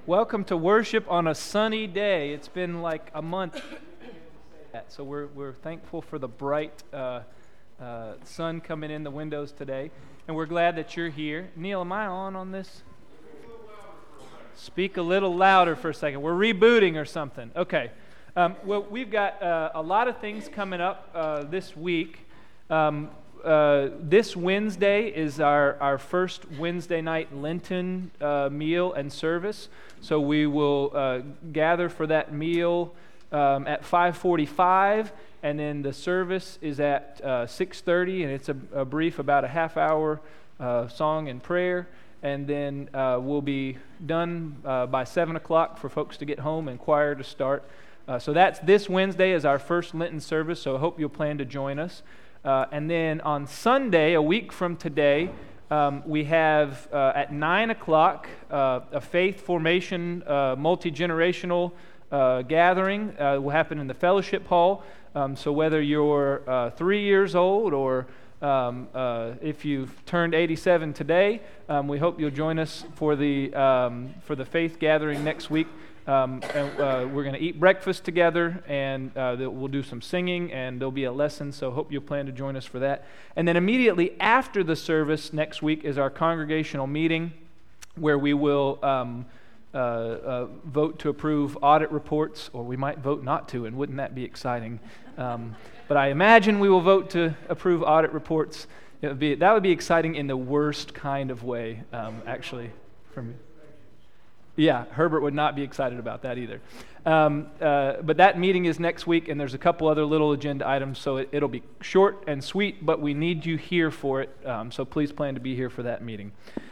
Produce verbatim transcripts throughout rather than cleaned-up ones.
Welcome to worship on a sunny day. It's been like a month, so we're we're thankful for the bright uh, uh, sun coming in the windows today, and we're glad that you're here. Neil, am I on on this? Speak a little louder for a second. We're rebooting or something. Okay. Um, well, we've got uh, a lot of things coming up uh, this week. Um, Uh, this Wednesday is our, our first Wednesday night Lenten uh, meal and service. So we will uh, gather for that meal um, at five forty-five, and then the service is at uh, six thirty, and it's a, a brief, about a half hour uh, song and prayer. And then uh, we'll be done uh, by seven o'clock for folks to get home and choir to start. Uh, so that's this Wednesday is our first Lenten service, so I hope you'll plan to join us. Uh, and then on Sunday, a week from today, um, we have uh, at nine o'clock uh, a faith formation uh, multi-generational uh, gathering. Uh, will happen in the fellowship hall. Um, so whether you're uh, three years old or um, uh, if you've turned eighty-seven today, um, we hope you'll join us for the um, for the faith gathering next week. Um, and, uh, we're going to eat breakfast together, and uh, we'll do some singing, and there'll be a lesson, so hope you'll plan to join us for that. And then immediately after the service next week is our congregational meeting, where we will um, uh, uh, vote to approve audit reports, or we might vote not to, and wouldn't that be exciting? Um, but I imagine we will vote to approve audit reports. It would be, that would be exciting in the worst kind of way, um, actually, for me. Yeah, Herbert would not be excited about that either. Um, uh, but that meeting is next week, and there's a couple other little agenda items, so it, it'll be short and sweet, but we need you here for it, um, so please plan to be here for that meeting.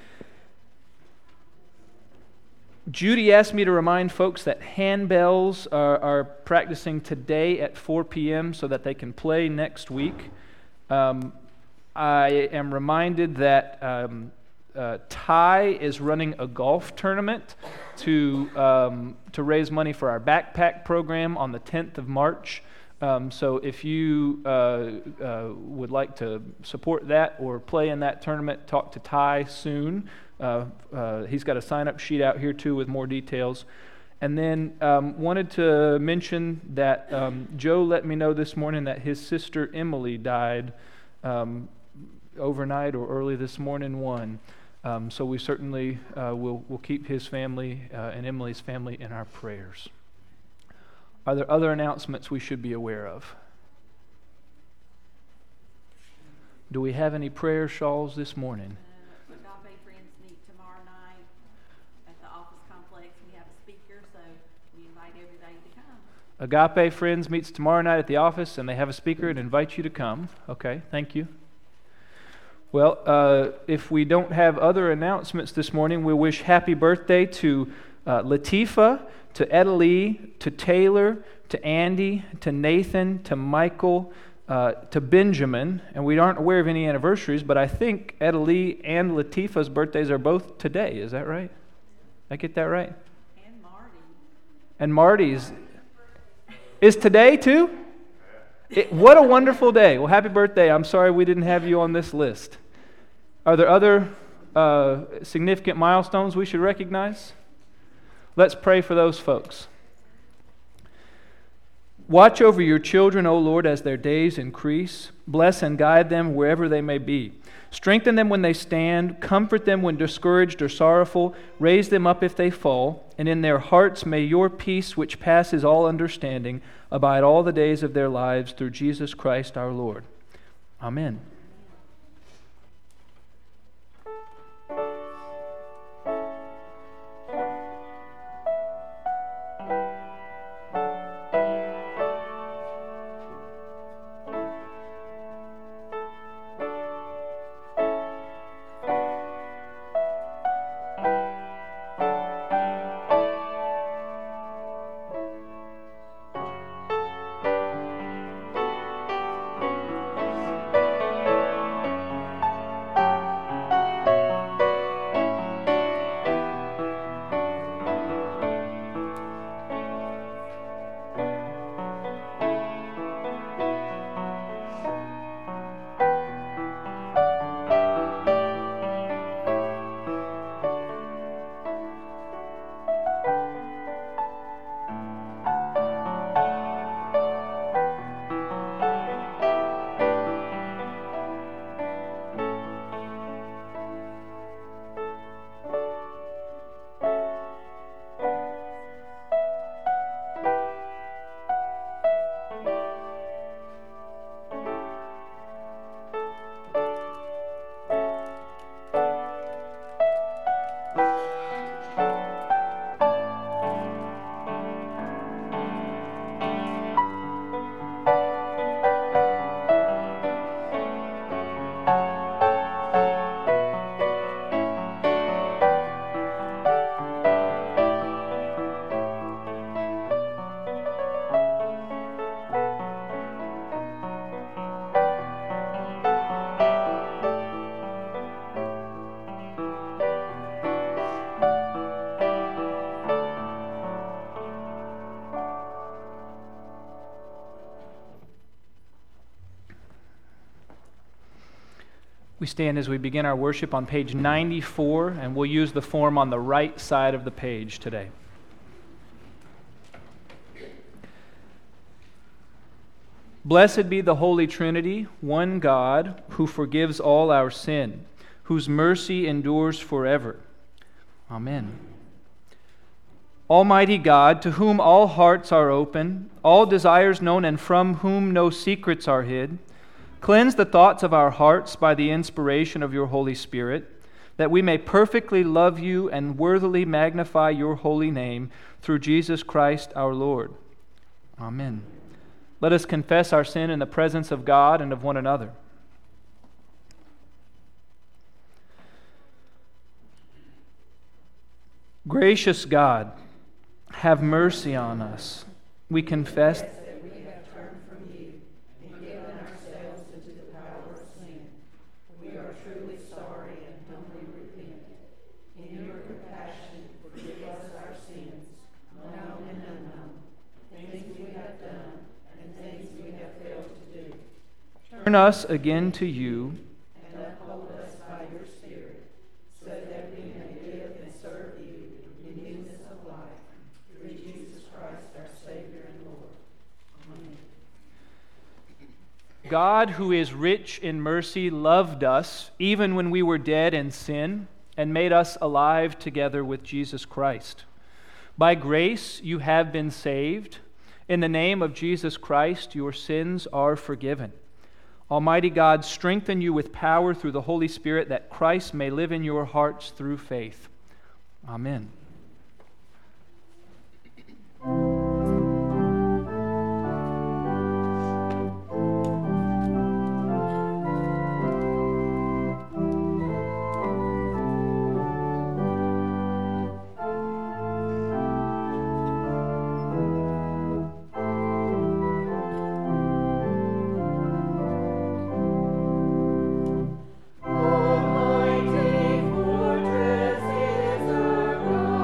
Judy asked me to remind folks that handbells are, are practicing today at four p.m. so that they can play next week. Um, I am reminded that um, Uh, Ty is running a golf tournament to um, to raise money for our backpack program on the tenth of March. Um, so if you uh, uh, would like to support that or play in that tournament, talk to Ty soon. Uh, uh, he's got a sign-up sheet out here too with more details. And then um, wanted to mention that um, Joe let me know this morning that his sister Emily died um, overnight or early this morning, one. Um, so we certainly uh, will will keep his family uh, and Emily's family in our prayers. Are there other announcements we should be aware of? Do we have any prayer shawls this morning? Uh, Agape Friends meet tomorrow night at the office complex. We have a speaker, so we invite everybody to come. Agape Friends meets tomorrow night at the office, and they have a speaker and invite you to come. Okay, thank you. Well, uh, if we don't have other announcements this morning, we wish happy birthday to uh, Latifa, to Edalee, to Taylor, to Andy, to Nathan, to Michael, uh, to Benjamin. And we aren't aware of any anniversaries, but I think Edalee and Latifa's birthdays are both today. Is that right? Did I get that right? And Marty. And Marty's is today too? It, what a wonderful day. Well, happy birthday. I'm sorry we didn't have you on this list. Are there other uh, significant milestones we should recognize? Let's pray for those folks. Watch over your children, O Lord, as their days increase. Bless and guide them wherever they may be. Strengthen them when they stand. Comfort them when discouraged or sorrowful. Raise them up if they fall. And in their hearts may your peace, which passes all understanding, abide all the days of their lives through Jesus Christ our Lord. Amen. We stand as we begin our worship on page ninety-four, and we'll use the form on the right side of the page today. Blessed be the Holy Trinity, one God, who forgives all our sin, whose mercy endures forever. Amen. Almighty God, to whom all hearts are open, all desires known, and from whom no secrets are hid, cleanse the thoughts of our hearts by the inspiration of your Holy Spirit, that we may perfectly love you and worthily magnify your holy name through Jesus Christ our Lord. Amen. Let us confess our sin in the presence of God and of one another. Gracious God, have mercy on us. We confess that we have turned from you and given ourselves into the power of sin. We are truly sorry and humbly repent. In your compassion, forgive us our sins, known and unknown, things we have done and things we have failed to do. Turn us again to you, and uphold us by your Spirit, so that we may live and serve you in newness of life, through Jesus Christ our Savior and Lord. Amen. God, who is rich in mercy, loved us even when we were dead in sin and made us alive together with Jesus Christ. By grace you have been saved. In the name of Jesus Christ, your sins are forgiven. Almighty God, strengthen you with power through the Holy Spirit, that Christ may live in your hearts through faith. Amen. Almighty fortress is our God.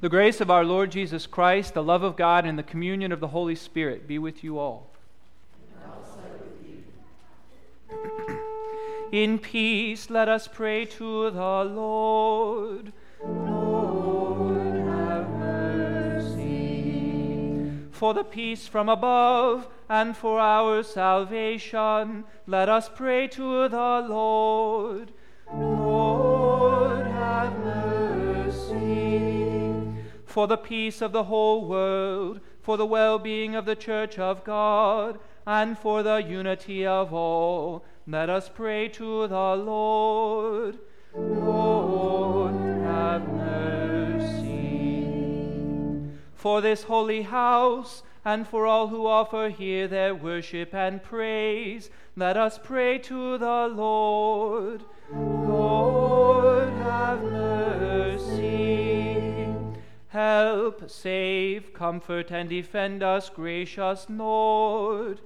The grace of our Lord Jesus Christ, the love of God, and the communion of the Holy Spirit be with you all. And also with you. In peace, let us pray to the Lord. Lord, have mercy. For the peace from above and for our salvation, let us pray to the Lord. Lord, have mercy. For the peace of the whole world, for the well-being of the Church of God, and for the unity of all, let us pray to the Lord. Lord, have mercy. For this holy house, and for all who offer here their worship and praise, let us pray to the Lord. Lord, have mercy. Help, save, comfort, and defend us, gracious Lord.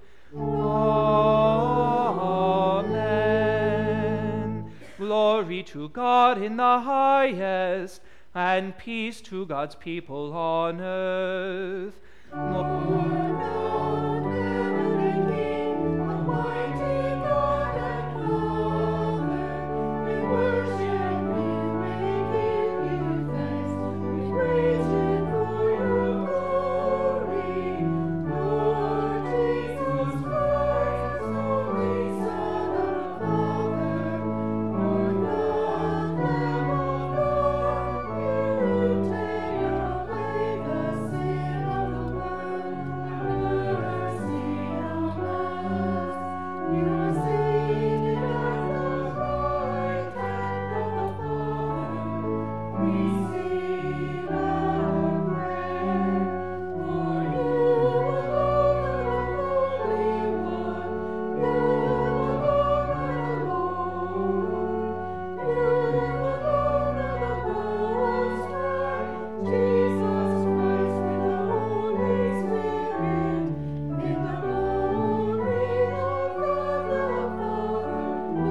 Amen. Glory to God in the highest, and peace to God's people on earth. Lord, God, heavenly King, almighty God and Father, we worship you, we give you thanks, we praise you for your glory. Lord Jesus Christ, only Son of the Father, Lord God, Lamb of God, you take away the sin of the world. Have mercy on us. You are seated at the right hand of the Father. Receive our prayer. For you alone are the Holy One. You alone are the Lord. You alone are the Most High. Jesus Christ with the Holy Spirit, in the glory of God the Father.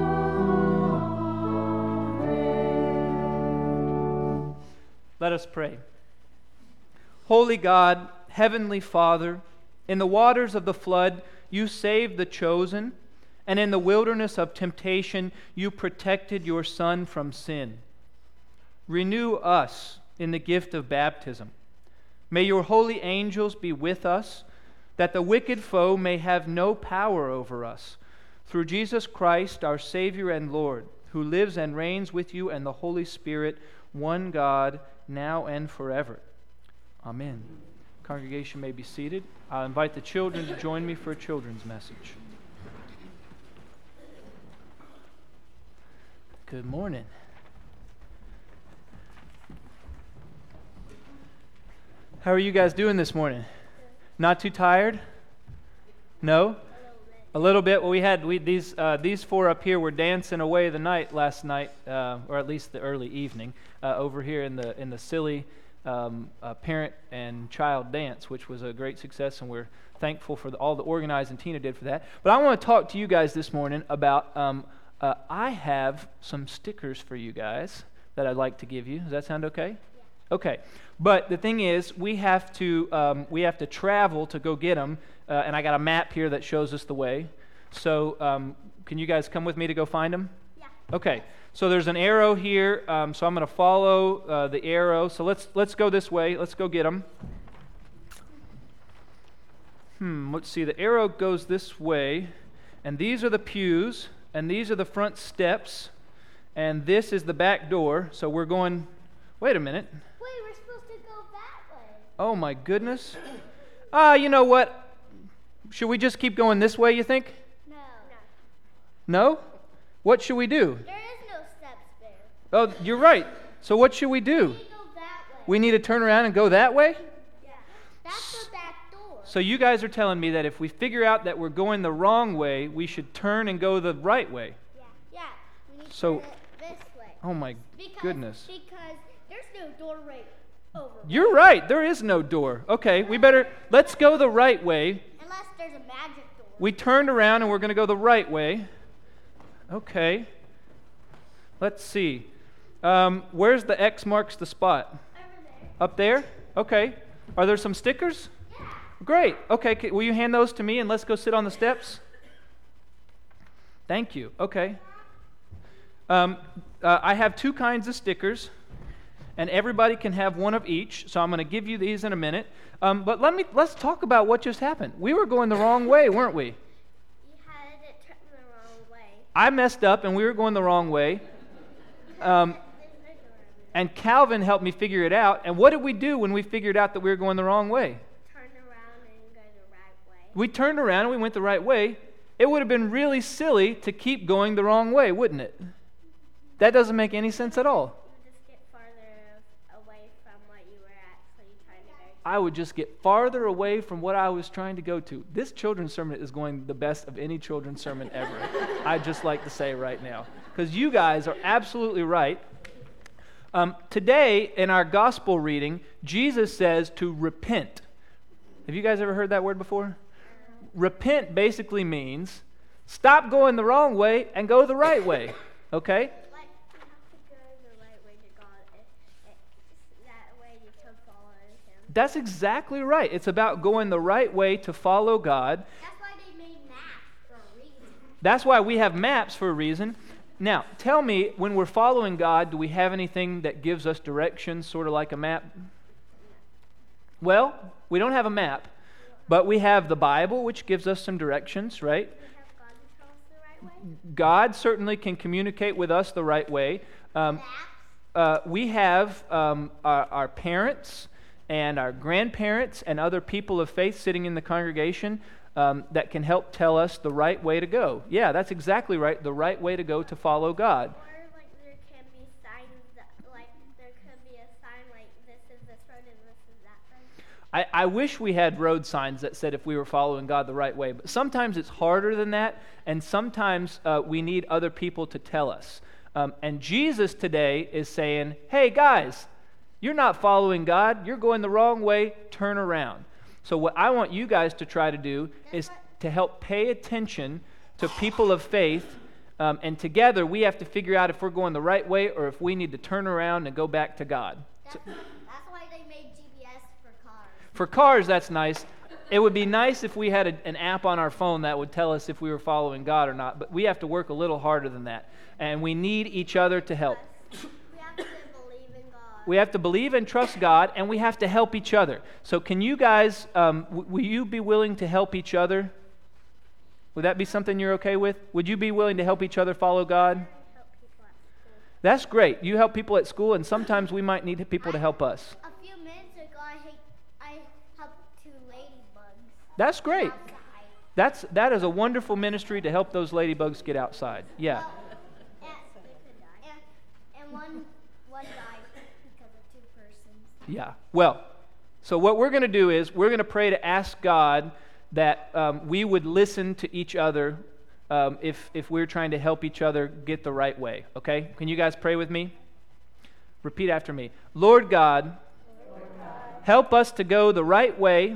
Amen. Let us pray. Holy God, Heavenly Father, in the waters of the flood you saved the chosen, and in the wilderness of temptation you protected your Son from sin. Renew us in the gift of baptism. May your holy angels be with us, that the wicked foe may have no power over us. Through Jesus Christ, our Savior and Lord, who lives and reigns with you and the Holy Spirit, one God, now and forever. Amen. Congregation may be seated. I'll invite the children to join me for a children's message. Good morning. How are you guys doing this morning? Not too tired? No? A little bit. Well, we had we, these uh, these four up here were dancing away the night last night, uh, or at least the early evening, uh, over here in the in the silly um, uh, parent and child dance, which was a great success, and we're thankful for the, all the organizing Tina did for that. But I want to talk to you guys this morning about. Um, uh, I have some stickers for you guys that I'd like to give you. Does that sound okay? Yeah. Okay. But the thing is, we have to um, we have to travel to go get them. Uh, and I got a map here that shows us the way. So um, can you guys come with me to go find them? Yeah. Okay. So there's an arrow here. Um, so I'm going to follow uh, the arrow. So let's let's go this way. Let's go get them. Hmm. Let's see. The arrow goes this way, and these are the pews, and these are the front steps, and this is the back door. So we're going. Wait a minute. Wait, we're supposed to go that way. Oh my goodness. Ah, uh, you know what? Should we just keep going this way, you think? No. No? What should we do? There is no steps there. Oh, you're right. So what should we do? We need to go that way. We need to turn around and go that way? Yeah. That's the back door. So you guys are telling me that if we figure out that we're going the wrong way, we should turn and go the right way. Yeah. Yeah. We need to So- turn it this way. Oh my Because, goodness. Because there's no door right over. You're right. There is no door. Okay, we better, let's go the right way. Unless there's a magic door. We turned around and we're going to go the right way. Okay. Let's see. Um, where's the X marks the spot? Over there. Up there? Okay. Are there some stickers? Yeah. Great. Okay, c- will you hand those to me and let's go sit on the steps? Thank you. Okay. Um, uh, I have two kinds of stickers, and everybody can have one of each, so I'm going to give you these in a minute. Um, but let me, let's talk about what just happened. We were going the wrong way, weren't we? You had it turned the wrong way. I messed up and we were going the wrong way. Um, There's no door. and Calvin helped me figure it out. And what did we do when we figured out that we were going the wrong way? Turn around and go the right way. We turned around and we went the right way. It would have been really silly to keep going the wrong way, wouldn't it? That doesn't make any sense at all. You just get farther away from what you were actually trying to go to. I would just get farther away from what I was trying to go to. This children's sermon is going the best of any children's sermon ever. I'd just like to say right now. Because you guys are absolutely right. Um, today, in our gospel reading, Jesus says to repent. Have you guys ever heard that word before? Repent basically means stop going the wrong way and go the right way. Okay? Like, you have to go the right way to God. It, it, that way you can follow Him. That's exactly right. It's about going the right way to follow God. That's why they made maps for a reason. That's why we have maps for a reason. Now, tell me, when we're following God, do we have anything that gives us directions, sort of like a map? Well, we don't have a map, but we have the Bible, which gives us some directions, right? We have God to tell us the right way. God certainly can communicate with us the right way. Um, Maps. uh, we have um, our, our parents and our grandparents and other people of faith sitting in the congregation um, that can help tell us the right way to go. Yeah, that's exactly right, the right way to go to follow God. Or like there can be signs that, like there could be a sign like this is this road and this is that road. I, I wish we had road signs that said if we were following God the right way, but sometimes it's harder than that, and sometimes uh, we need other people to tell us. Um, and Jesus today is saying, hey guys, you're not following God, you're going the wrong way, turn around. So what I want you guys to try to do is to help pay attention to people of faith, um, and together we have to figure out if we're going the right way or if we need to turn around and go back to God. That's, that's why they made G P S for cars. For cars, that's nice. It would be nice if we had a, an app on our phone that would tell us if we were following God or not, but we have to work a little harder than that. And we need each other to help. We have to believe in God. We have to believe and trust God, and we have to help each other. So can you guys, um, w- will you be willing to help each other? Would that be something you're okay with? Would you be willing to help each other follow God? Help people at school. That's great. You help people at school, and sometimes we might need people to help us. A few minutes ago, I, hate, I helped two ladybugs That's great. outside. That's, that is a wonderful ministry to help those ladybugs get outside. Yeah. Well, and, and, and one, one died because of two persons. Yeah. Well, so what we're going to do is we're going to pray to ask God that um, we would listen to each other um, if, if we're trying to help each other get the right way. Okay? Can you guys pray with me? Repeat after me. Lord God, Lord God, help us to go the right way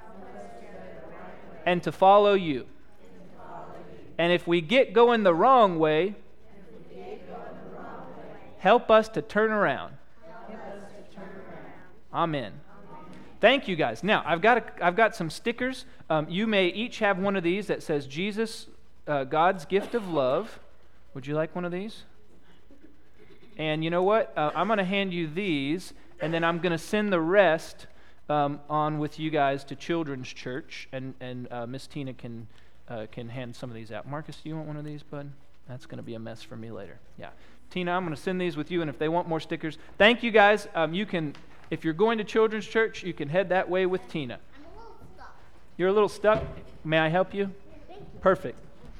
and to follow you. And if we get going the wrong way, help us to turn around. Amen. Thank you, guys. Now, I've got a, I've got some stickers. Um, you may each have one of these that says Jesus, uh, God's gift of love. Would you like one of these? And you know what? Uh, I'm going to hand you these, and then I'm going to send the rest um, on with you guys to Children's Church, and and uh, Miss Tina can uh, can hand some of these out. Marcus, do you want one of these, bud? That's going to be a mess for me later. Yeah, Tina, I'm going to send these with you, and if they want more stickers, thank you, guys. Um, you can. If you're going to Children's Church, you can head that way with Tina. I'm a little stuck. You're a little stuck? May I help you? Perfect.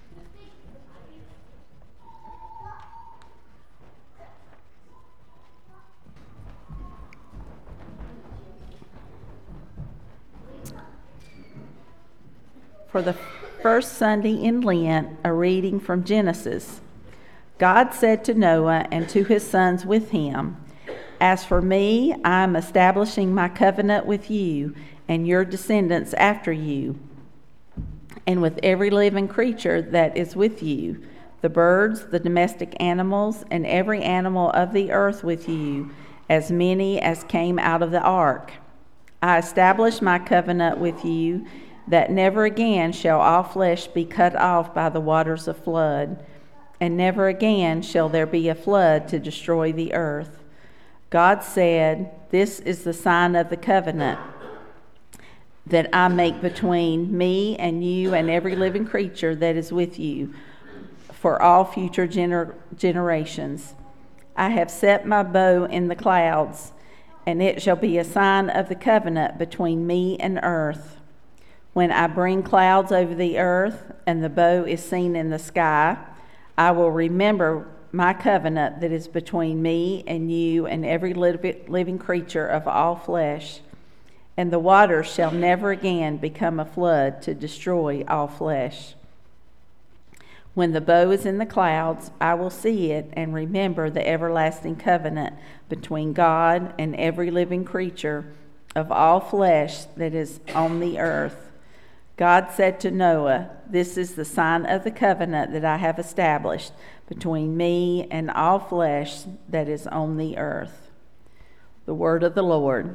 For the first Sunday in Lent, a reading from Genesis. God said to Noah and to his sons with him, "As for me, I am establishing my covenant with you and your descendants after you, and with every living creature that is with you, the birds, the domestic animals, and every animal of the earth with you, as many as came out of the ark. I establish my covenant with you, that never again shall all flesh be cut off by the waters of flood, and never again shall there be a flood to destroy the earth. God said, "This is the sign of the covenant that I make between me and you and every living creature that is with you for all future gener- generations. I have set my bow in the clouds, and it shall be a sign of the covenant between me and earth. When I bring clouds over the earth and the bow is seen in the sky, I will remember my covenant that is between me and you and every living creature of all flesh. And the waters shall never again become a flood to destroy all flesh. When the bow is in the clouds, I will see it and remember the everlasting covenant between God and every living creature of all flesh that is on the earth." God said to Noah, "This is the sign of the covenant that I have established between me and all flesh that is on the earth." The word of the Lord.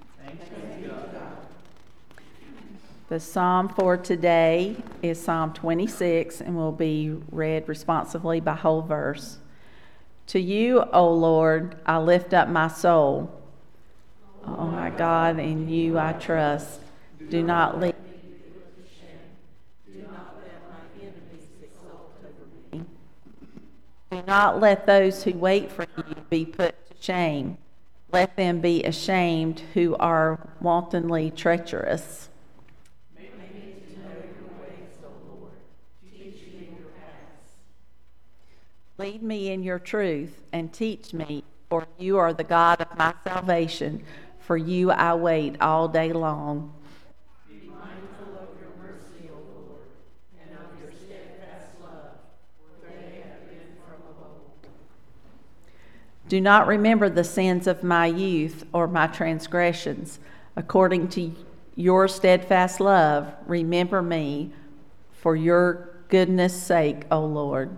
The psalm for today is Psalm twenty-six and will be read responsively by whole verse. To you, O Lord, I lift up my soul. O my God, in you I trust. Do not leave me to put to shame. Do not let my enemies exult over me. Do not let those who wait for you be put to shame. Let them be ashamed who are wantonly treacherous. Lead me in your truth and teach me, for you are the God of my salvation. For you I wait all day long. Be mindful of your mercy, O Lord, and of your steadfast love, for they have been from of old. Do not remember the sins of my youth or my transgressions. According to your steadfast love, remember me for your goodness' sake, O Lord.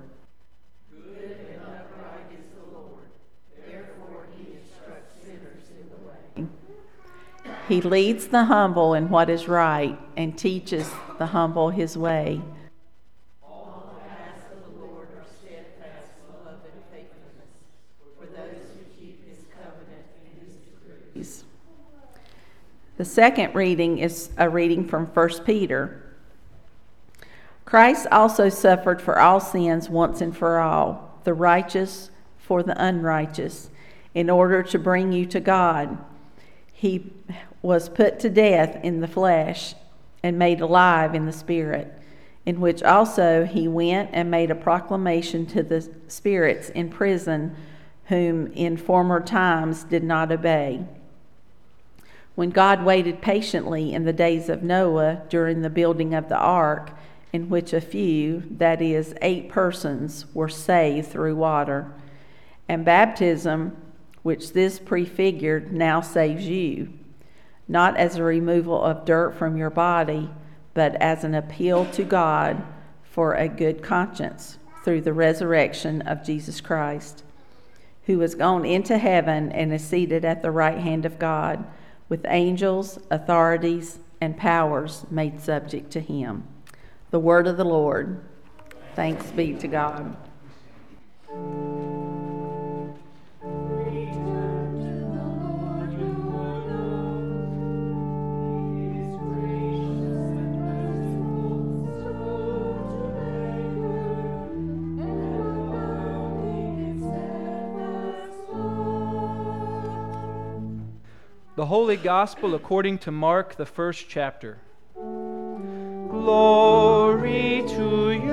He leads the humble in what is right and teaches the humble his way. All the paths of the Lord are steadfast love and faithfulness for those who keep his covenant and his decrees. The second reading is a reading from First Peter. Christ also suffered for all sins once and for all, the righteous for the unrighteous, in order to bring you to God. He was put to death in the flesh and made alive in the spirit, in which also he went and made a proclamation to the spirits in prison, whom in former times did not obey. When God waited patiently in the days of Noah during the building of the ark, in which a few, that is, eight persons, were saved through water, and baptism, which this prefigured, now saves you, not as a removal of dirt from your body, but as an appeal to God for a good conscience through the resurrection of Jesus Christ, who has gone into heaven and is seated at the right hand of God, with angels, authorities, and powers made subject to him. The word of the Lord. Thanks be to God. The Holy Gospel according to Mark, the first chapter. Glory to you,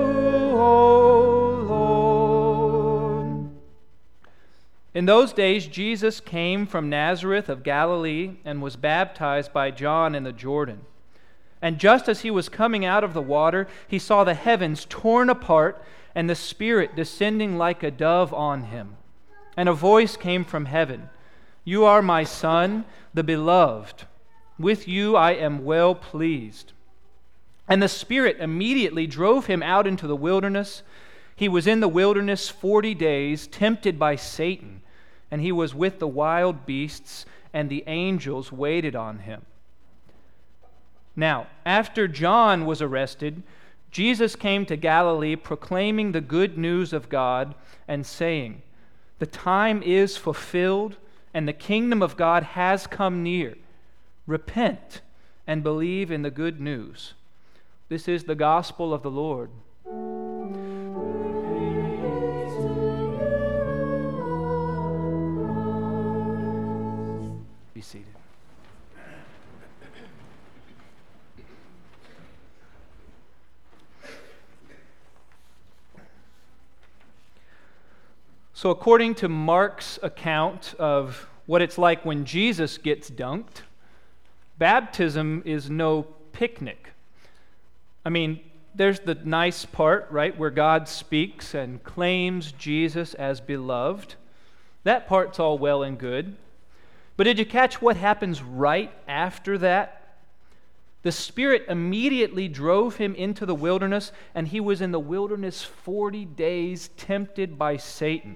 O Lord. In those days, Jesus came from Nazareth of Galilee and was baptized by John in the Jordan. And just as he was coming out of the water, he saw the heavens torn apart and the Spirit descending like a dove on him. And a voice came from heaven, "You are my Son, the beloved. With you I am well pleased." And the Spirit immediately drove him out into the wilderness. He was in the wilderness forty days, tempted by Satan, and he was with the wild beasts, and the angels waited on him. Now, after John was arrested, Jesus came to Galilee proclaiming the good news of God and saying, "The time is fulfilled, and the kingdom of God has come near. Repent and believe in the good news." This is the gospel of the Lord. Be seated. So according to Mark's account of what it's like when Jesus gets dunked, baptism is no picnic. I mean, there's the nice part, right, where God speaks and claims Jesus as beloved. That part's all well and good. But did you catch what happens right after that? The Spirit immediately drove him into the wilderness, and he was in the wilderness forty days, tempted by Satan.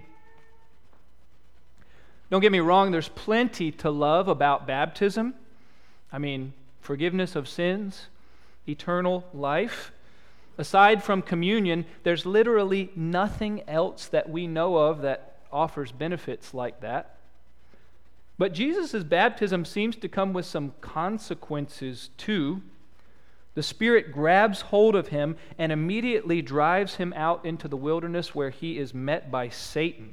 Don't get me wrong, there's plenty to love about baptism. I mean, forgiveness of sins, eternal life. Aside from communion, there's literally nothing else that we know of that offers benefits like that. But Jesus' baptism seems to come with some consequences too. The Spirit grabs hold of him and immediately drives him out into the wilderness where he is met by Satan.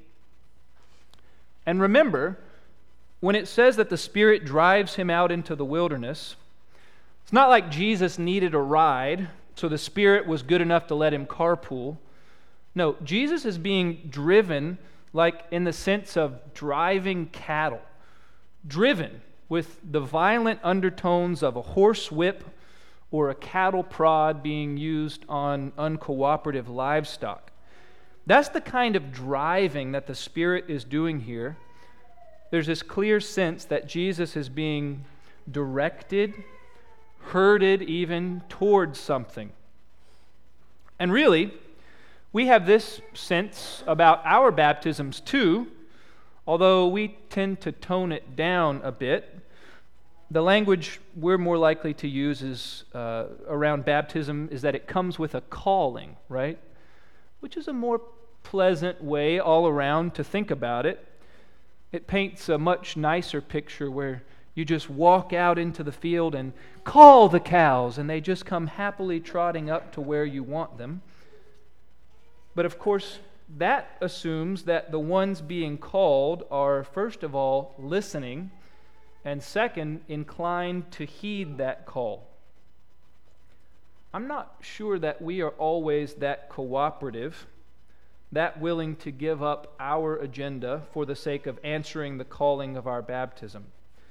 And remember, when it says that the Spirit drives him out into the wilderness, it's not like Jesus needed a ride, so the Spirit was good enough to let him carpool. No, Jesus is being driven like in the sense of driving cattle. Driven with the violent undertones of a horse whip or a cattle prod being used on uncooperative livestock. That's the kind of driving that the Spirit is doing here. There's this clear sense that Jesus is being directed, herded even towards something. And really, we have this sense about our baptisms too, although we tend to tone it down a bit. The language we're more likely to use is uh, around baptism is that it comes with a calling, right? Which is a more pleasant way all around to think about it. It paints a much nicer picture where you just walk out into the field and call the cows, and they just come happily trotting up to where you want them. But of course, that assumes that the ones being called are, first of all, listening, and second, inclined to heed that call. I'm not sure that we are always that cooperative, that willing to give up our agenda for the sake of answering the calling of our baptism.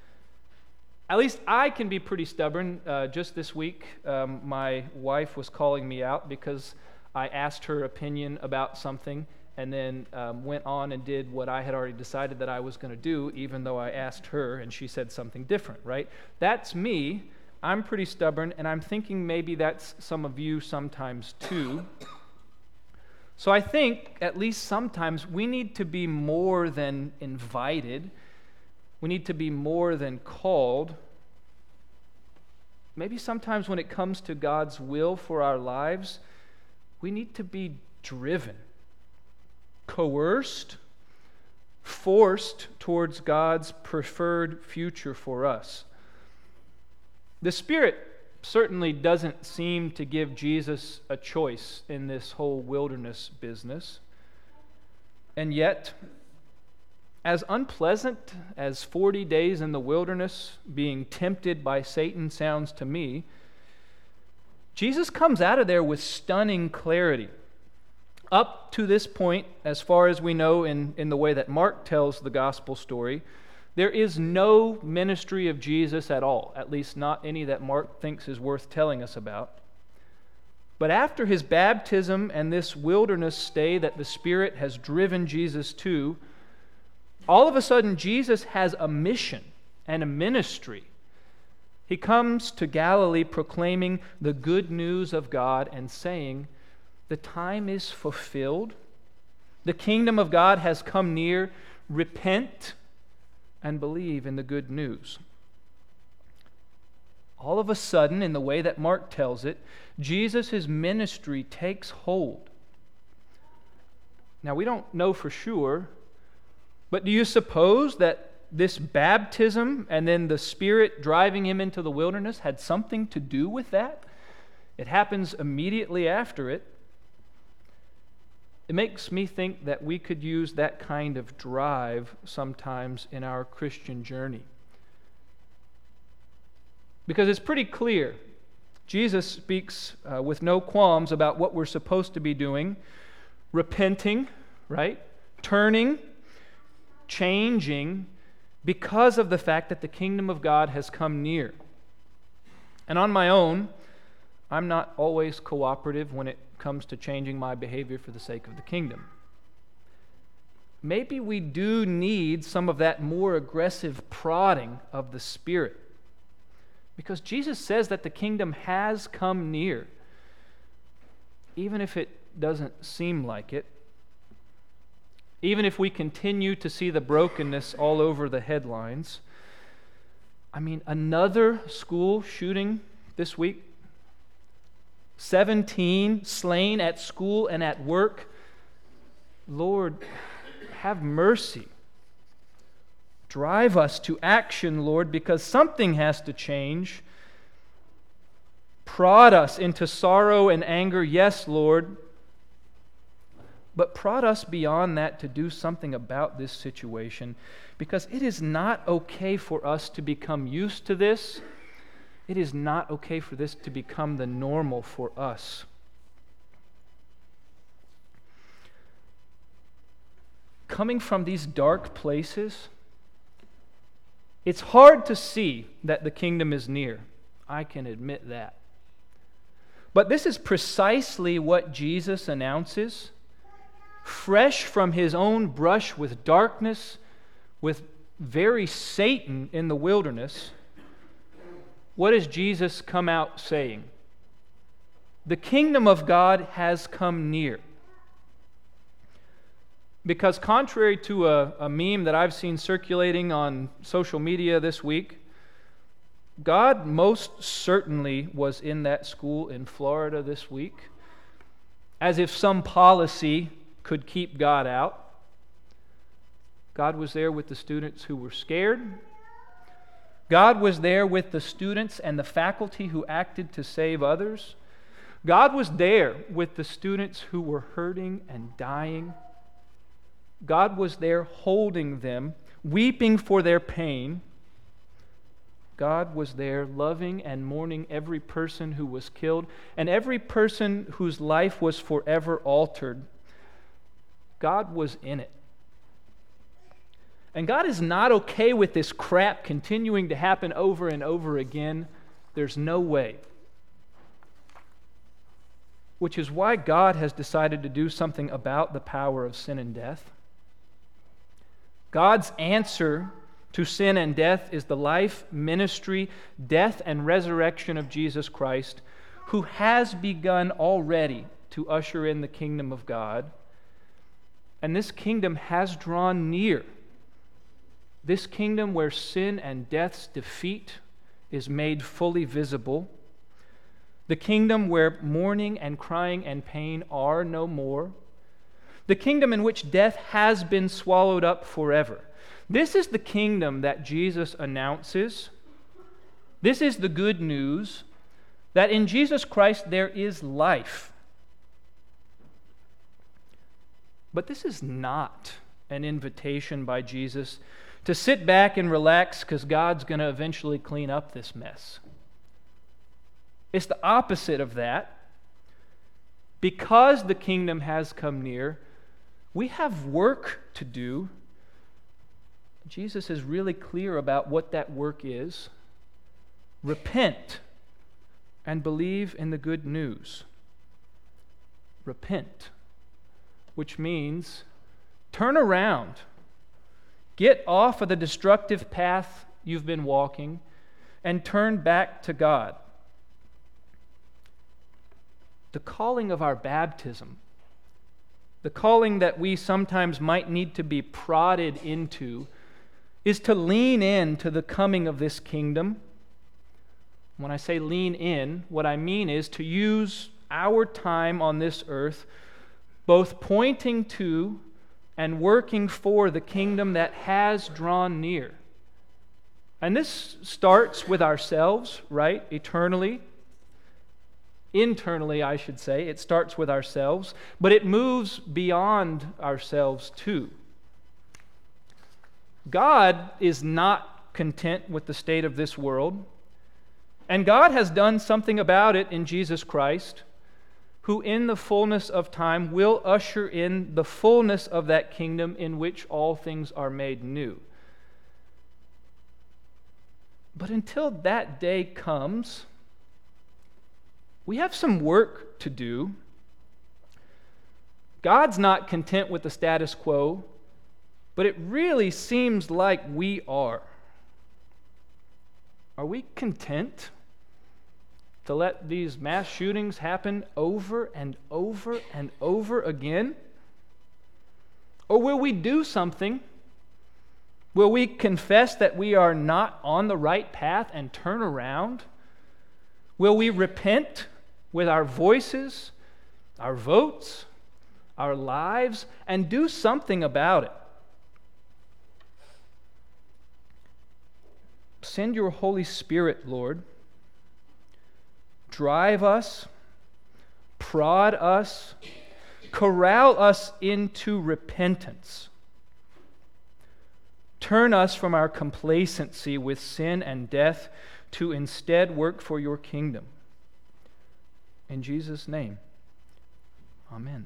At least I can be pretty stubborn. Uh, just this week, um, my wife was calling me out because I asked her opinion about something and then um, went on and did what I had already decided that I was going to do, even though I asked her and she said something different, right? That's me. I'm pretty stubborn, and I'm thinking maybe that's some of you sometimes too. So I think, at least sometimes, we need to be more than invited. We need to be more than called. Maybe sometimes when it comes to God's will for our lives, we need to be driven, coerced, forced towards God's preferred future for us. The Spirit certainly doesn't seem to give Jesus a choice in this whole wilderness business. And yet, as unpleasant as forty days in the wilderness being tempted by Satan sounds to me, Jesus comes out of there with stunning clarity. Up to this point, as far as we know in, in the way that Mark tells the gospel story, there is no ministry of Jesus at all, at least not any that Mark thinks is worth telling us about. But after his baptism and this wilderness stay that the Spirit has driven Jesus to, all of a sudden Jesus has a mission and a ministry. He comes to Galilee proclaiming the good news of God and saying, "The time is fulfilled. The kingdom of God has come near. repent and believe in the good news. All of a sudden, in the way that Mark tells it, Jesus' ministry takes hold. Now, we don't know for sure, but do you suppose that this baptism and then the Spirit driving him into the wilderness had something to do with that? It happens immediately after it. It makes me think that we could use that kind of drive sometimes in our Christian journey. Because it's pretty clear. Jesus speaks uh, with no qualms about what we're supposed to be doing. Repenting, right? Turning, changing, because of the fact that the kingdom of God has come near. And on my own, I'm not always cooperative when it comes to changing my behavior for the sake of the kingdom. Maybe we do need some of that more aggressive prodding of the Spirit. Because Jesus says that the kingdom has come near, even if it doesn't seem like it. Even if we continue to see the brokenness all over the headlines. I mean, another school shooting this week. seventeen slain at school and at work. Lord, have mercy. Drive us to action, Lord, because something has to change. Prod us into sorrow and anger, yes, Lord. But prod us beyond that to do something about this situation, because it is not okay for us to become used to this. It is not okay for this to become the normal for us. Coming from these dark places, it's hard to see that the kingdom is near. I can admit that. But this is precisely what Jesus announces. Fresh from his own brush with darkness, with very Satan in the wilderness, what does Jesus come out saying? The kingdom of God has come near. Because contrary to a, a meme that I've seen circulating on social media this week, God most certainly was in that school in Florida this week, as if some policy could keep God out. God was there with the students who were scared. God was there with the students and the faculty who acted to save others. God was there with the students who were hurting and dying. God was there holding them, weeping for their pain. God was there loving and mourning every person who was killed and every person whose life was forever altered. God was in it. And God is not okay with this crap continuing to happen over and over again. There's no way. Which is why God has decided to do something about the power of sin and death. God's answer to sin and death is the life, ministry, death, and resurrection of Jesus Christ, who has begun already to usher in the kingdom of God. And this kingdom has drawn near. This kingdom where sin and death's defeat is made fully visible. The kingdom where mourning and crying and pain are no more. The kingdom in which death has been swallowed up forever. This is the kingdom that Jesus announces. This is the good news that in Jesus Christ there is life. But this is not an invitation by Jesus to sit back and relax because God's going to eventually clean up this mess. It's the opposite of that. Because the kingdom has come near, we have work to do. Jesus is really clear about what that work is. Repent and believe in the good news. Repent, which means turn around. Get off of the destructive path you've been walking and turn back to God. The calling of our baptism the calling that we sometimes might need to be prodded into, is to lean in to the coming of this kingdom. When I say lean in, what I mean is to use our time on this earth both pointing to and working for the kingdom that has drawn near. And this starts with ourselves, right? Eternally. Internally, I should say. It starts with ourselves, but it moves beyond ourselves too. God is not content with the state of this world, and God has done something about it in Jesus Christ, who in the fullness of time will usher in the fullness of that kingdom in which all things are made new. But until that day comes, we have some work to do. God's not content with the status quo, but it really seems like we are. Are we content to let these mass shootings happen over and over and over again? Or will we do something? Will we confess that we are not on the right path and turn around? Will we repent with our voices, our votes, our lives, and do something about it? Send your Holy Spirit, Lord. Drive us, prod us, corral us into repentance. Turn us from our complacency with sin and death to instead work for your kingdom. In Jesus' name, amen.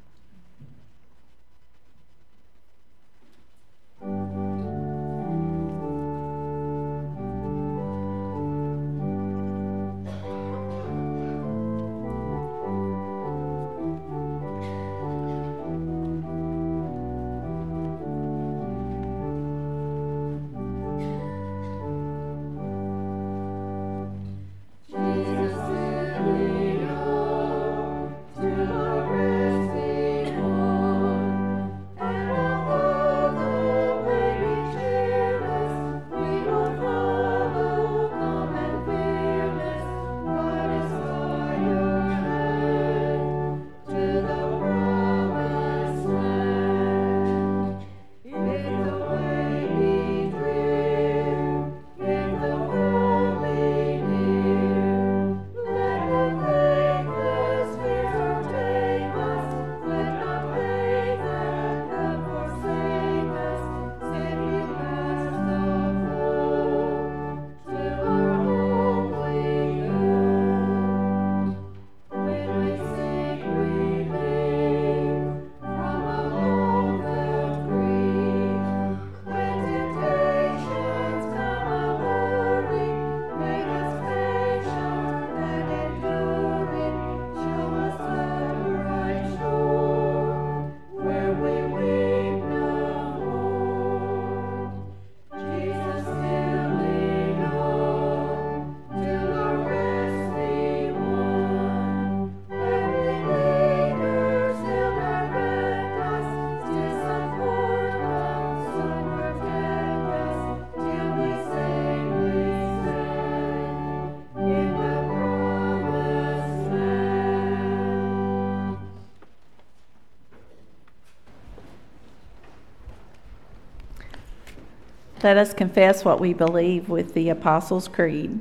Let us confess what we believe with the Apostles' Creed.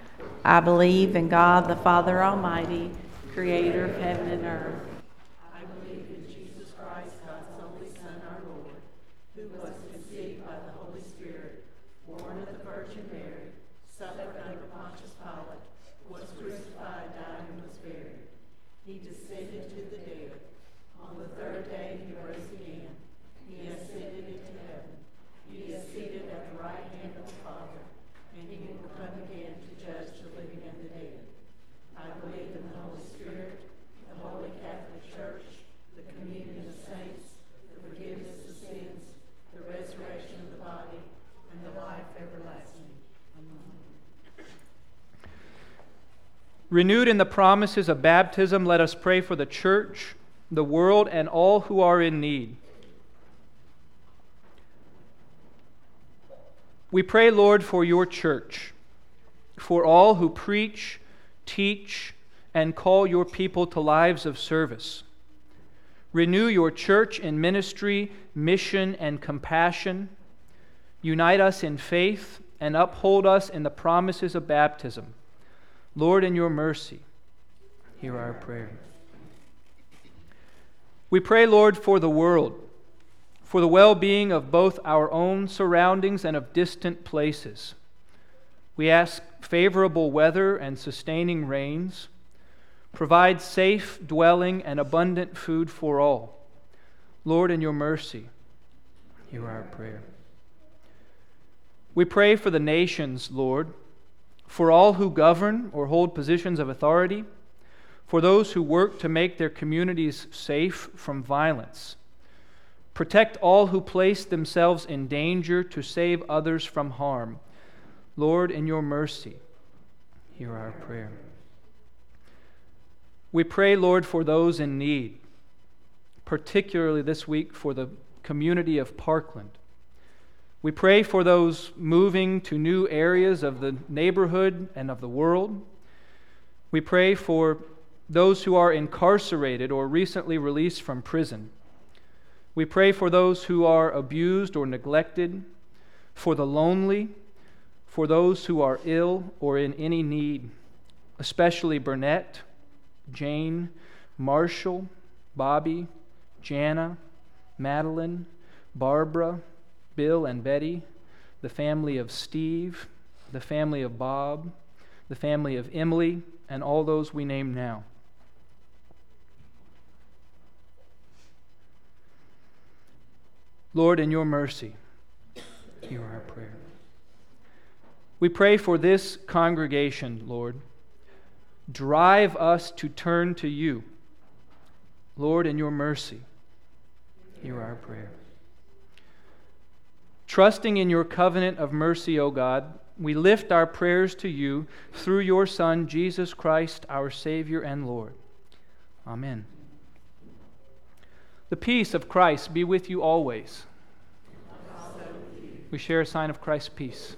I believe in God, the Father Almighty, creator of heaven and earth. I believe in Jesus Christ, God's only Son, our Lord, who was conceived by the Holy Spirit, born of the Virgin Mary, suffered under Pontius Pilate, was crucified, died, and was buried. He descended to the dead. On the third day he rose again. He ascended into heaven. He is seated at the right hand of the Father, and he will come again to judge the living and the dead. I believe in the Holy Spirit, the Holy Catholic Church, the communion of saints, the forgiveness of sins, the resurrection of the body, and the life everlasting. Amen. Renewed in the promises of baptism, let us pray for the church, the world, and all who are in need. We pray, Lord, for your church, for all who preach, teach, and call your people to lives of service. Renew your church in ministry, mission, and compassion. Unite us in faith and uphold us in the promises of baptism. Lord, in your mercy, hear our prayer. We pray, Lord, for the world, for the well-being of both our own surroundings and of distant places. We ask favorable weather and sustaining rains. Provide safe dwelling and abundant food for all. Lord, in your mercy, hear our prayer. We pray for the nations, Lord, for all who govern or hold positions of authority, for those who work to make their communities safe from violence. Protect all who place themselves in danger to save others from harm. Lord, in your mercy, hear our prayer. We pray, Lord, for those in need, particularly this week for the community of Parkland. We pray for those moving to new areas of the neighborhood and of the world. We pray for those who are incarcerated or recently released from prison. We pray for those who are abused or neglected, for the lonely, for those who are ill or in any need, especially Burnett, Jane, Marshall, Bobby, Jana, Madeline, Barbara, Bill and Betty, the family of Steve, the family of Bob, the family of Emily, and all those we name now. Lord, in your mercy, hear our prayer. We pray for this congregation, Lord. Drive us to turn to you. Lord, in your mercy, hear our prayer. Trusting in your covenant of mercy, O God, we lift our prayers to you through your Son, Jesus Christ, our Savior and Lord. Amen. The peace of Christ be with you always. We share a sign of Christ's peace.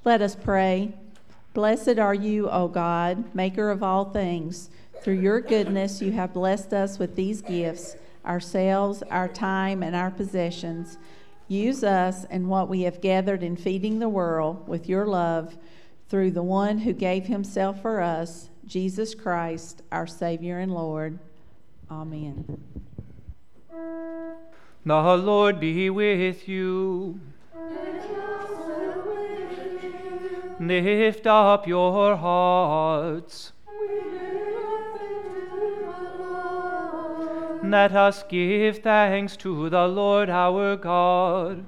Let us pray. Blessed are you, O God, maker of all things. Through your goodness you have blessed us with these gifts, ourselves, our time, and our possessions. Use us and what we have gathered in feeding the world with your love through the one who gave himself for us, Jesus Christ, our Savior and Lord. Amen. The Lord be with you. Lift up your hearts. Let us give thanks to the Lord our God.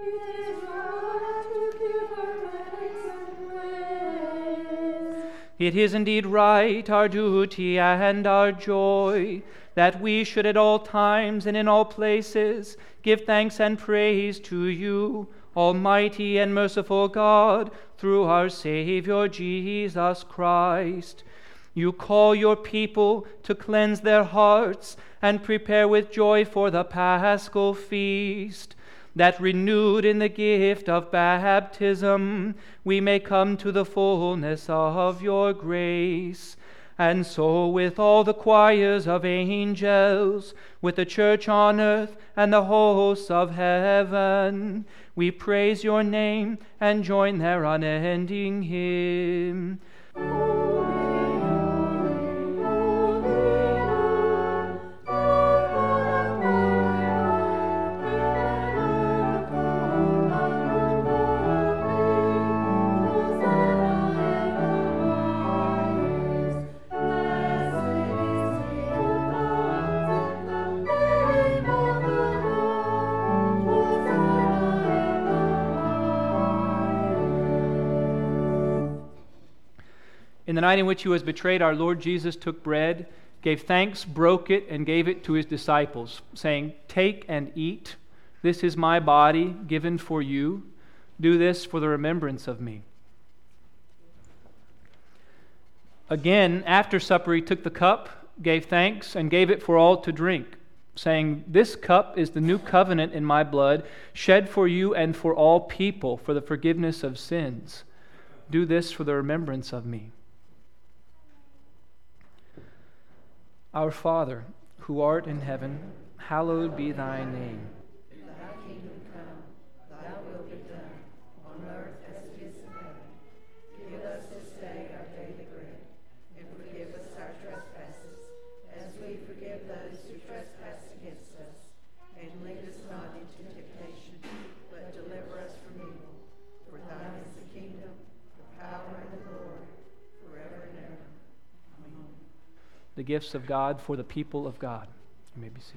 It is indeed right, our duty and our joy, that we should at all times and in all places give thanks and praise to you, Almighty and merciful God, through our Savior Jesus Christ. You call your people to cleanse their hearts and prepare with joy for the Paschal feast, that renewed in the gift of baptism, we may come to the fullness of your grace. And so with all the choirs of angels, with the church on earth and the hosts of heaven, we praise your name and join their unending hymn. In the night in which he was betrayed, our Lord Jesus took bread, gave thanks, broke it, and gave it to his disciples, saying, "Take and eat. This is my body given for you. Do this for the remembrance of me." Again, after supper, he took the cup, gave thanks, and gave it for all to drink, saying, "This cup is the new covenant in my blood, shed for you and for all people for the forgiveness of sins. Do this for the remembrance of me." Our Father, who art in heaven, hallowed be thy name. Thy kingdom come, thy will be done, on earth as it is in heaven. Give us this day our daily bread, and forgive us our trespasses, as we forgive those who trespass against us. And lead us not into temptation, but deliver us from evil. For thine is the kingdom, the power, and the glory, forever and ever. Amen. The gifts of God for the people of God. You may be seated.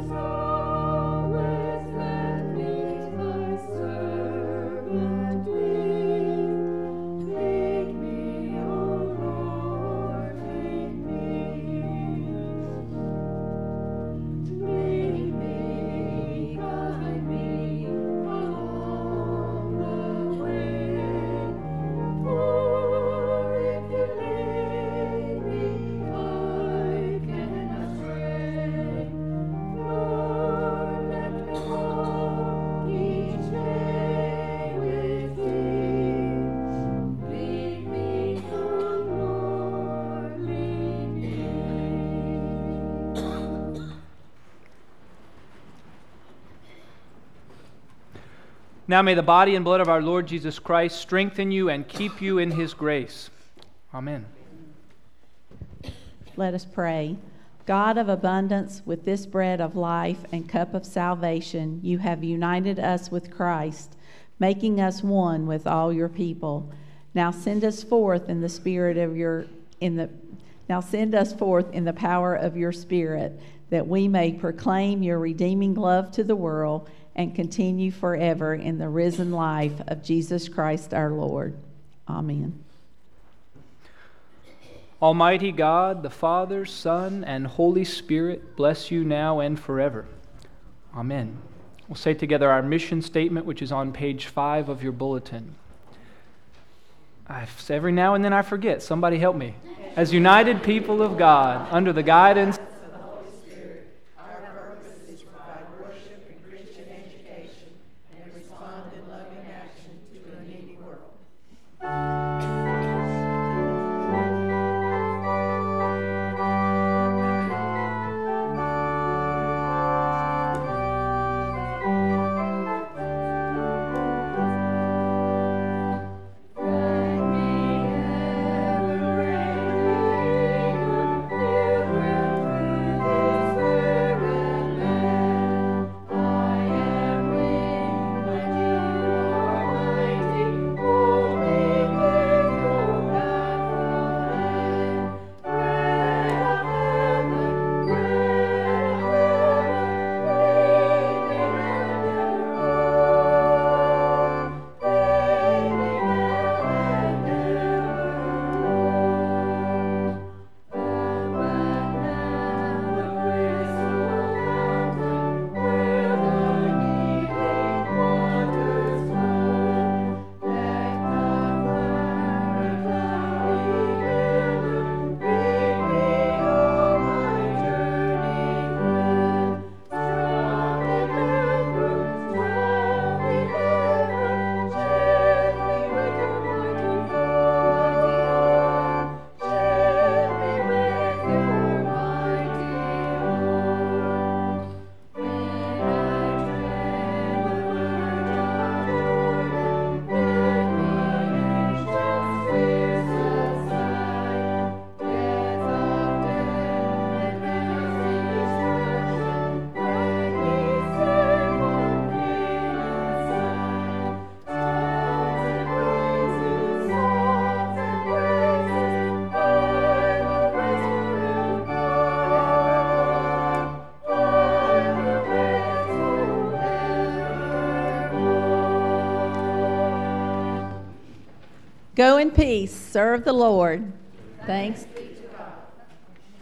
Now may the body and blood of our Lord Jesus Christ strengthen you and keep you in his grace. Amen. Let us pray. God of abundance, with this bread of life and cup of salvation, you have united us with Christ, making us one with all your people. Now send us forth in the spirit of your in the now send us forth in the power of your Spirit, that we may proclaim your redeeming love to the world and continue forever in the risen life of Jesus Christ our Lord. Amen. Almighty God, the Father, Son, and Holy Spirit, bless you now and forever. Amen. We'll say together our mission statement, which is on page five of your bulletin. I, every now and then I forget. Somebody help me. As united people of God, under the guidance Go in peace. Serve the Lord. Thanks be to